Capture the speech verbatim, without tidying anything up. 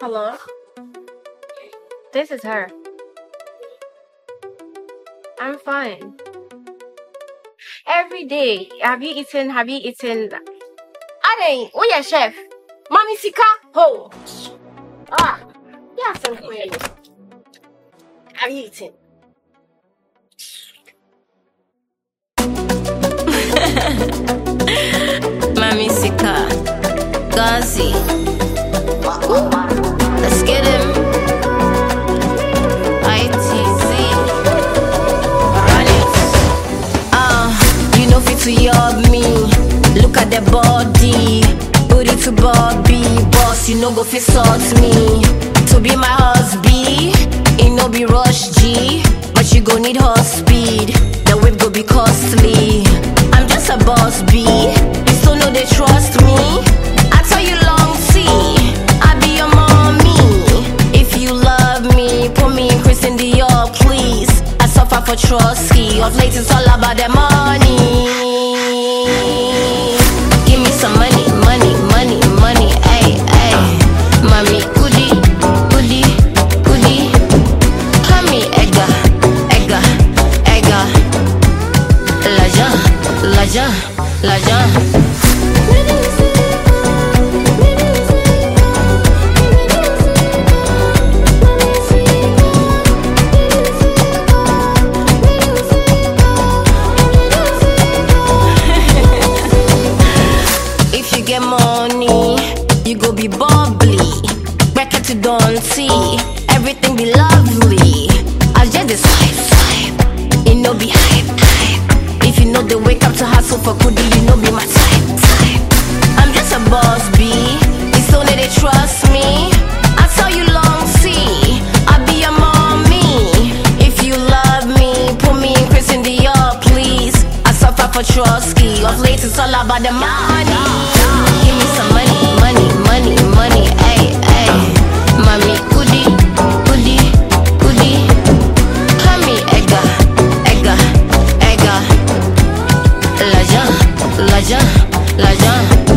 Hello? This is her. I'm fine. Every day, have you eaten, have you eaten? Ade, where your chef? Mommy Sika? Ho! Ah, yeah, some query. Have you eaten? Mami Sika, Gazi, let's get him. I T Z, run it. Uh, you know fit to yob me. Look at the body, booty to Bobby, boss. You know go fit sort me. To be my husband, it no be rush G, but you go need horse speed. The whip go be costly. I'm just a boss B. You still know they trust me. I tell you long T, I be your mommy. If you love me, put me in Christian Dior, please. I suffer for trusty. Of late it's all about the money. Give me some money, money, money, money. Ay, ay, mommy, goody, goody, goody. Mommy, egga, egga, egga. L'argent, l'argent, l'argent. If you get money, you go be bubbly. Bracket to don't see, everything be lovely. I just this hype, hype. It no be hype, hype. If you know they wake up to hustle for goodie, you know be my type, type. I'm just a boss B. It's only they trust me. I tell you long C, I be your mommy. If you love me, put me in Christian Dior, please. I suffer for trusty. Of late it's all about the money. Give me some money, money, money, money. Ay, ay, mommy, goody, goody, goody. Mommy, egga, egga, egga. L'argent, l'argent, l'argent.